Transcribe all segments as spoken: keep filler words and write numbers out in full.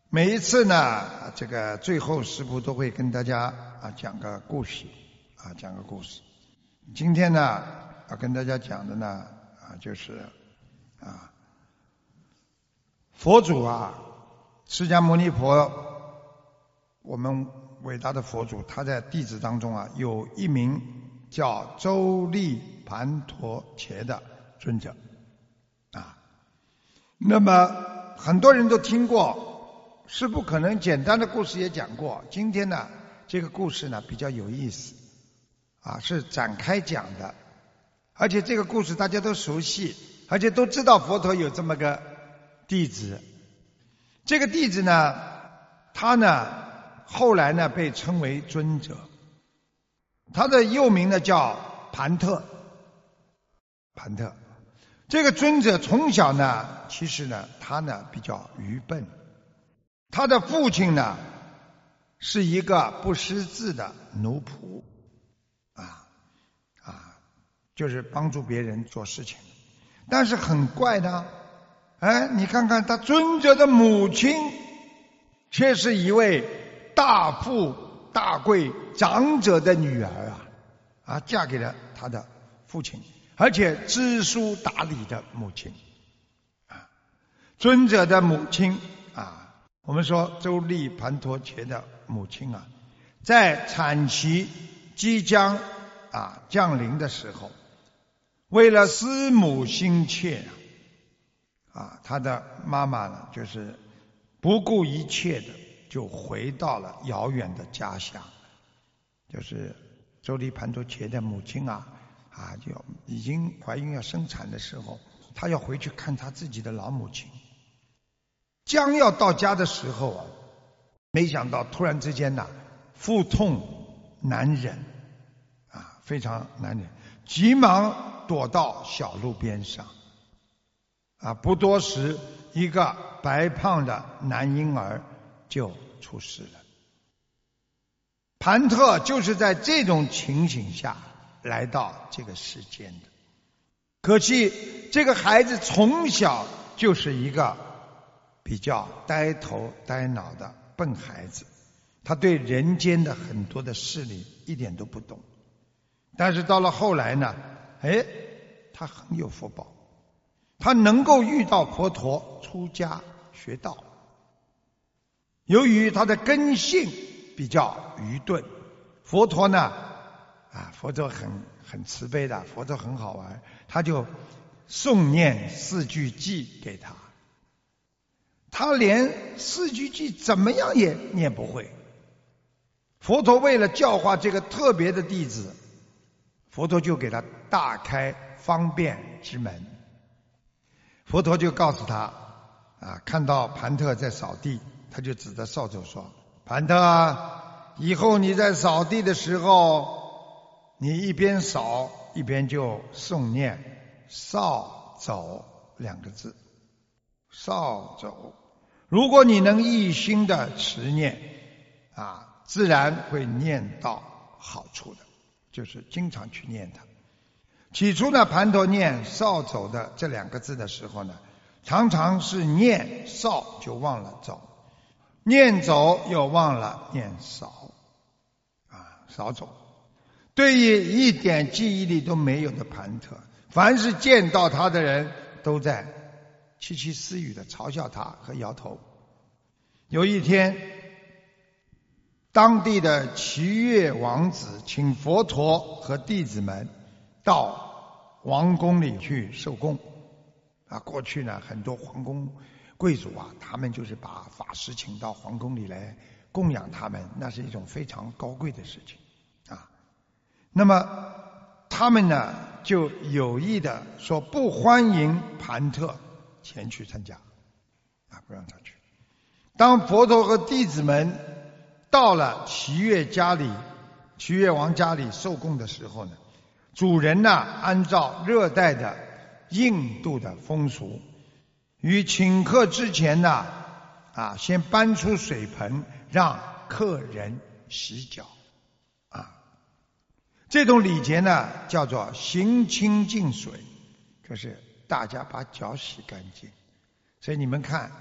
每一次呢，这个最后师父都会跟大家啊讲个故事啊，讲个故事。今天呢，要跟大家讲的呢啊，就是啊，佛祖啊，释迦牟尼佛，我们伟大的佛祖，他在弟子当中啊，有一名叫周利盘陀伽的尊者啊。那么很多人都听过。师父可能简单的故事也讲过，今天呢，这个故事呢比较有意思，啊，是展开讲的，而且这个故事大家都熟悉，而且都知道佛陀有这么个弟子。这个弟子呢，他呢后来呢被称为尊者，他的幼名呢叫盘特。盘特这个尊者从小呢，其实呢他呢比较愚笨。他的父亲呢是一个不识字的奴仆，啊啊，就是帮助别人做事情。但是很怪的，哎，你看看他尊者的母亲，却是一位大富大贵长者的女儿啊，啊，嫁给了他的父亲，而且知书达理的母亲，啊，尊者的母亲啊。我们说周利盘陀伽的母亲啊，在产期即将啊降临的时候，为了思母心切啊，他的妈妈呢就是不顾一切的就回到了遥远的家乡，就是周利盘陀伽的母亲啊啊就已经怀孕要生产的时候，她要回去看她自己的老母亲。将要到家的时候啊，没想到突然之间呢，腹痛难忍啊，非常难忍，急忙躲到小路边上啊，不多时，一个白胖的男婴儿就出世了。盘特就是在这种情形下来到这个世间的。可惜这个孩子从小就是一个比较呆头呆脑的笨孩子，他对人间的很多的事理一点都不懂。但是到了后来呢，哎，他很有福报，他能够遇到佛陀，出家学道。由于他的根性比较愚钝，佛陀呢，啊，佛陀很很慈悲的，佛陀很好玩，他就诵念四句偈给他。他连四句偈怎么样也念不会。佛陀为了教化这个特别的弟子，佛陀就给他大开方便之门。佛陀就告诉他啊，看到盘特在扫地，他就指着扫帚说：盘特啊，以后你在扫地的时候，你一边扫一边就诵念扫帚两个字。扫帚，如果你能一心的持念啊，自然会念到好处的，就是经常去念它。起初呢，盘陀念扫帚的这两个字的时候呢，常常是念扫就忘了走，念走又忘了念扫啊，扫帚。对于一点记忆力都没有的盘特，凡是见到他的人都在窃窃私语的嘲笑他和摇头。有一天，当地的耆月王子请佛陀和弟子们到王宫里去受供啊。过去呢，很多皇宫贵族啊，他们就是把法师请到皇宫里来供养他们，那是一种非常高贵的事情啊。那么他们呢，就有意的说不欢迎盘特前去参加啊，不让他去。当佛陀和弟子们到了耆月家里，耆月王家里受供的时候呢，主人呢，按照热带的印度的风俗，于请客之前呢，啊，先搬出水盆让客人洗脚啊。这种礼节呢，叫做行清净水，就是大家把脚洗干净。所以你们看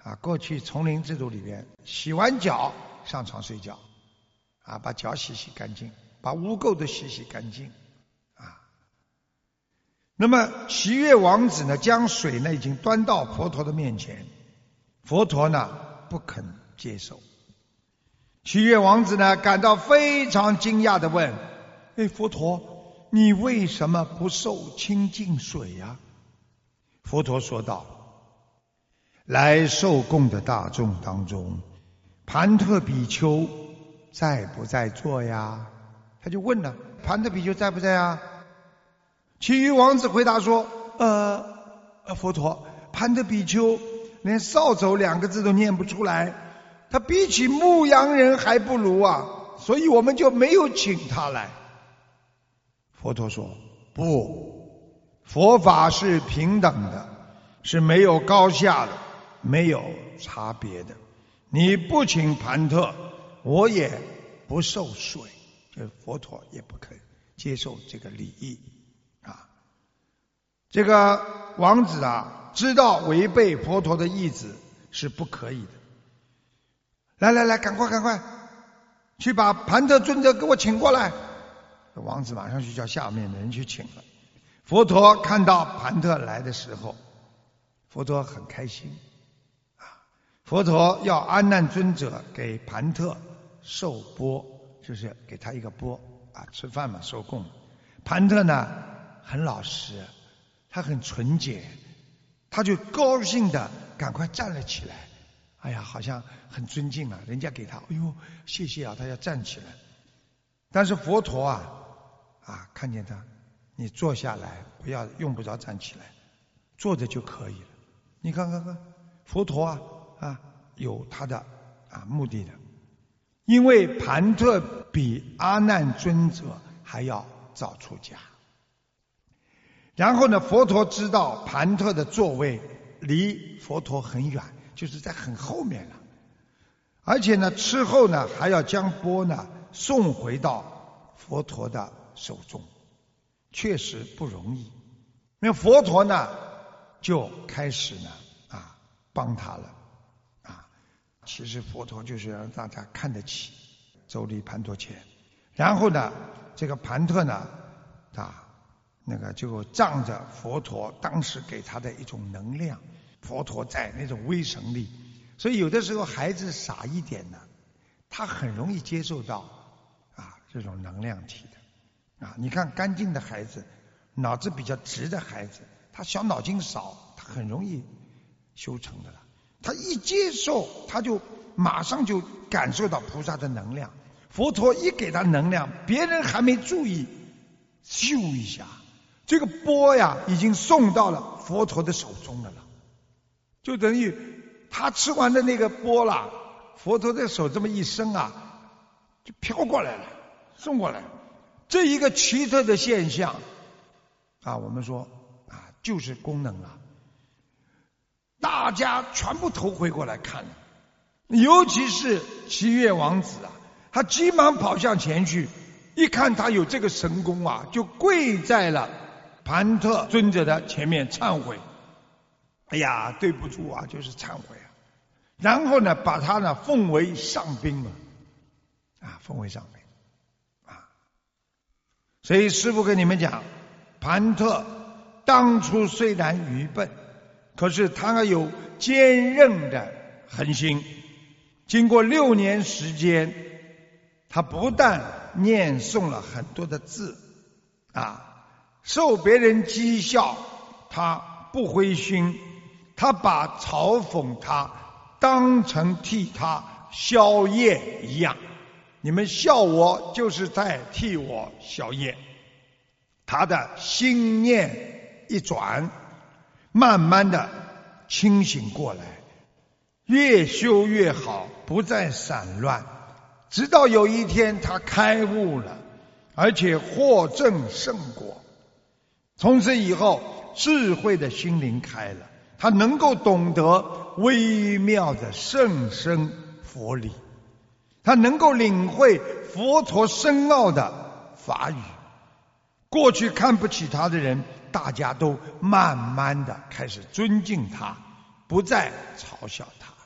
啊，过去丛林制度里边，洗完脚上床睡觉，啊，把脚洗洗干净，把污垢都洗洗干净，啊。那么喜悦王子呢，将水呢已经端到佛陀的面前，佛陀呢不肯接受。喜悦王子呢感到非常惊讶地问：哎，佛陀，你为什么不受清净水呀？佛陀说道：来受供的大众当中，盘特比丘在不在座呀？他就问了：盘特比丘在不在啊？其余王子回答说：呃，呃佛陀，盘特比丘连扫帚两个字都念不出来，他比起牧羊人还不如啊，所以我们就没有请他来。佛陀说：不，佛法是平等的，是没有高下的，没有差别的。你不请盘特，我也不受水，就是佛陀也不肯接受这个礼仪啊。这个王子啊，知道违背佛陀的意志是不可以的。来来来，赶快赶快，去把盘特尊者给我请过来。王子马上去叫下面的人去请了。佛陀看到盘特来的时候，佛陀很开心啊。佛陀要阿难尊者给盘特受钵，就是给他一个钵啊，吃饭嘛，受供。盘特呢很老实，他很纯洁，他就高兴的赶快站了起来。哎呀，好像很尊敬啊，人家给他，哎呦，谢谢啊，他要站起来。但是佛陀啊啊，看见他，你坐下来，不要用不着站起来，坐着就可以了。你看看看，佛陀啊啊，有他的啊目的的，因为盘特比阿难尊者还要早出家。然后呢，佛陀知道盘特的座位离佛陀很远，就是在很后面了，而且呢，吃后呢还要将钵呢送回到佛陀的手中，确实不容易。那佛陀呢就开始呢啊帮他了啊。其实佛陀就是让大家看得起周利盘陀伽，然后呢，这个盘特呢啊那个就仗着佛陀当时给他的一种能量。佛陀在那种威神力，所以有的时候孩子傻一点呢，他很容易接受到啊这种能量体的啊。你看干净的孩子，脑子比较直的孩子，他小脑筋少，他很容易修成的了。他一接受，他就马上就感受到菩萨的能量。佛陀一给他能量，别人还没注意，咻一下，这个钵呀已经送到了佛陀的手中了了。就等于他吃完的那个钵啦，佛陀的手这么一伸啊，就飘过来了，送过来。这一个奇特的现象啊，我们说啊，就是功能啊，大家全部头回过来看了，尤其是七月王子啊，他急忙跑向前去，一看他有这个神功啊，就跪在了盘特尊者的前面忏悔。哎呀，对不住啊，就是忏悔啊。然后呢，把他呢奉为上宾了，啊，奉为上宾，啊。所以师父跟你们讲，盘特当初虽然愚笨，可是他有坚韧的恒心。经过六年时间，他不但念诵了很多的字，啊，受别人讥笑，他不灰心。他把嘲讽他当成替他消业一样，你们笑我就是在替我消业。他的心念一转，慢慢的清醒过来，越修越好，不再散乱，直到有一天他开悟了，而且获证圣果。从此以后，智慧的心灵开了，他能够懂得微妙的甚深佛理，他能够领会佛陀深奥的法语。过去看不起他的人，大家都慢慢的开始尊敬他，不再嘲笑他。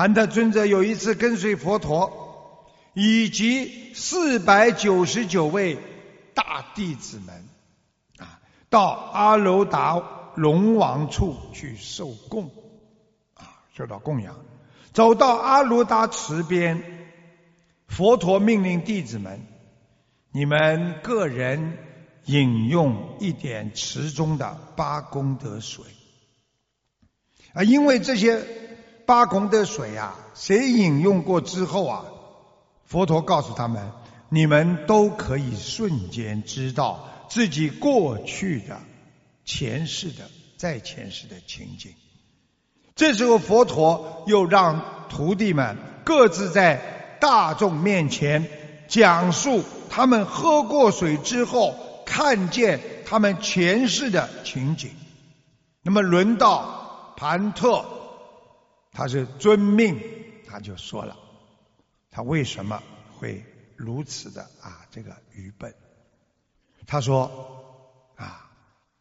盘特尊者有一次跟随佛陀以及四百九十九位大弟子们啊，到阿楼达龙王处去受供啊，受到供养。走到阿卢达池边，佛陀命令弟子们，你们个人饮用一点池中的八功德水啊，因为这些八功德水啊，谁饮用过之后啊，佛陀告诉他们，你们都可以瞬间知道自己过去的、前世的、再前世的情景。这时候佛陀又让徒弟们各自在大众面前讲述他们喝过水之后看见他们前世的情景。那么轮到盘特，他是遵命，他就说了他为什么会如此的啊这个愚笨。他说啊，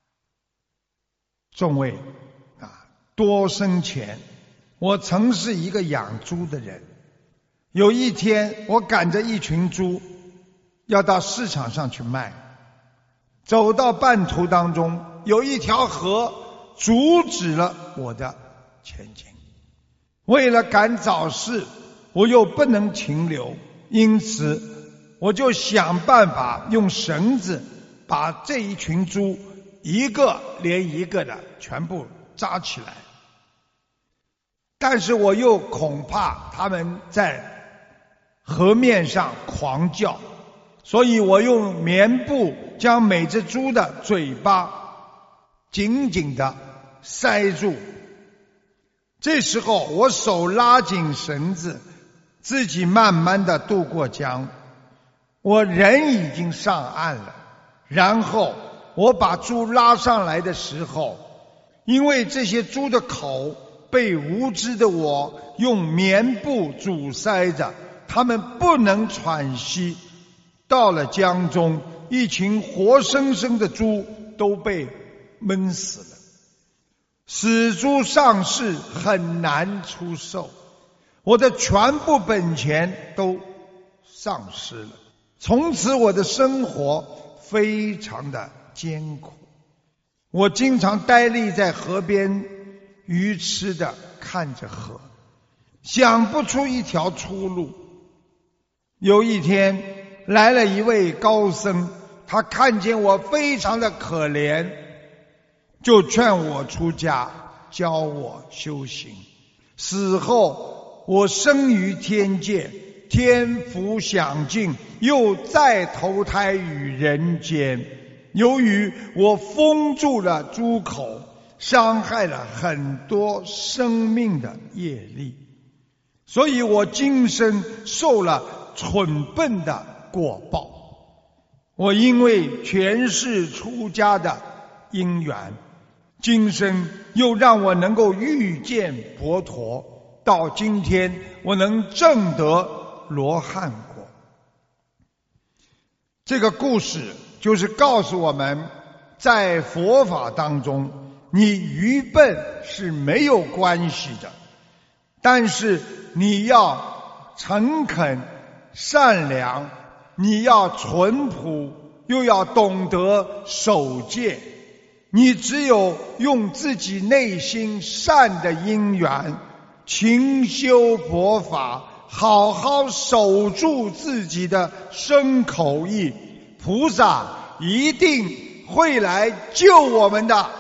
众位啊，多生前我曾是一个养猪的人，有一天我赶着一群猪要到市场上去卖，走到半途当中，有一条河阻止了我的前进。为了赶早市，我又不能停留，因此我就想办法用绳子把这一群猪一个连一个的全部扎起来。但是我又恐怕他们在河面上狂叫，所以我用棉布将每只猪的嘴巴紧紧地塞住。这时候我手拉紧绳子，自己慢慢地渡过江。我人已经上岸了，然后我把猪拉上来的时候，因为这些猪的口被无知的我用棉布阻塞着，他们不能喘息。到了江中，一群活生生的猪都被闷死了。死猪上市很难出售，我的全部本钱都丧失了。从此我的生活非常的艰苦，我经常呆立在河边，愚痴的看着河，想不出一条出路。有一天来了一位高僧，他看见我非常的可怜，就劝我出家，教我修行。死后我生于天界，天福享尽，又再投胎于人间。由于我封住了猪口，伤害了很多生命的业力，所以我今生受了蠢笨的果报。我因为前世出家的因缘，今生又让我能够遇见佛陀，到今天我能证得罗汉果。这个故事就是告诉我们，在佛法当中，你愚笨是没有关系的，但是你要诚恳善良，你要淳朴，又要懂得守戒。你只有用自己内心善的因缘，勤修佛法，好好守住自己的身口意，菩萨一定会来救我们的。